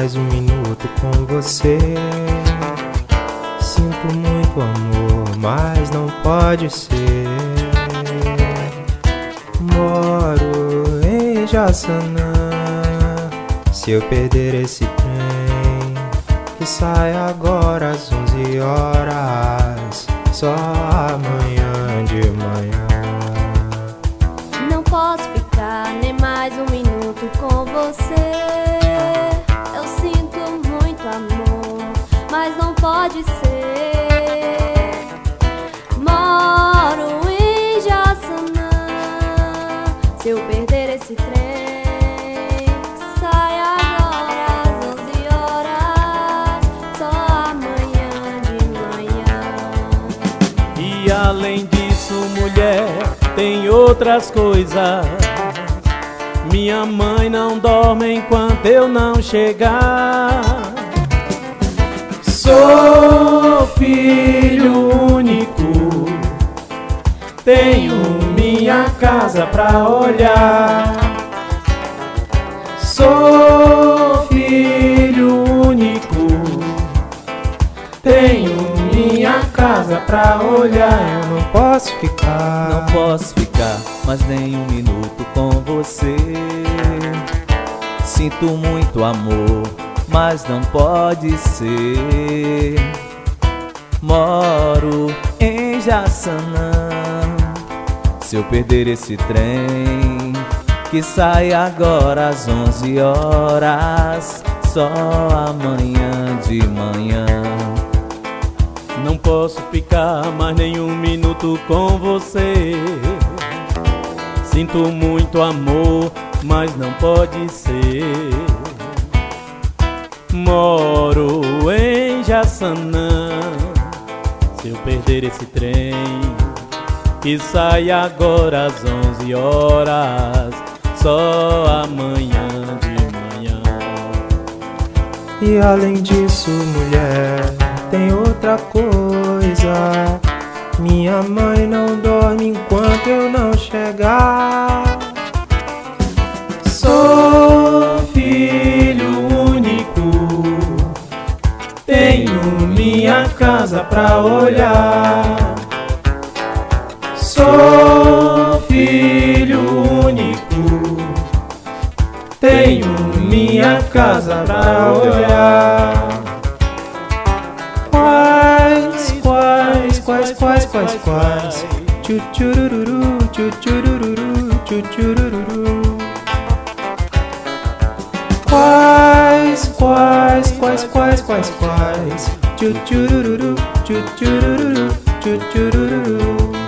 mais um minuto com você. Sinto muito amor, mas não pode ser. Moro em Jaçanã. Se eu perder esse trem que sai agora às 11 horas, só amanhã de manhã. Não posso ficar nem mais um minuto com você. Eu sinto muito amor, mas não pode ser. Moro em Jaçanã. Se eu perder esse trem que sai agora às 11 horas, só amanhã de manhã. E além disso, mulher, tem outras coisas. Minha mãe não dorme enquanto eu não chegar. Sou filho único, tenho minha casa pra olhar. Sou filho único, tenho minha casa pra olhar. Eu não posso ficar, não posso ficar mais nem um minuto com você. Sinto muito amor, mas não pode ser. Moro em Jaçanã. Se eu perder esse trem que sai agora às 11 horas, só amanhã de manhã. Não posso ficar mais nem um minuto com você. Sinto muito amor, mas não pode ser. Moro em Jaçanã. Se eu perder esse trem que sai agora às 11 horas, só amanhã de manhã. E além disso, mulher, tem outra coisa. Minha mãe não dorme enquanto eu não chegar. Sou filho único, tenho minha casa pra olhar. Sou filho único, tenho minha casa pra olhar. Quais Chuchururu, chuchururu, chuchururu. Quais Chuchururu, chuchururu, chuchururu.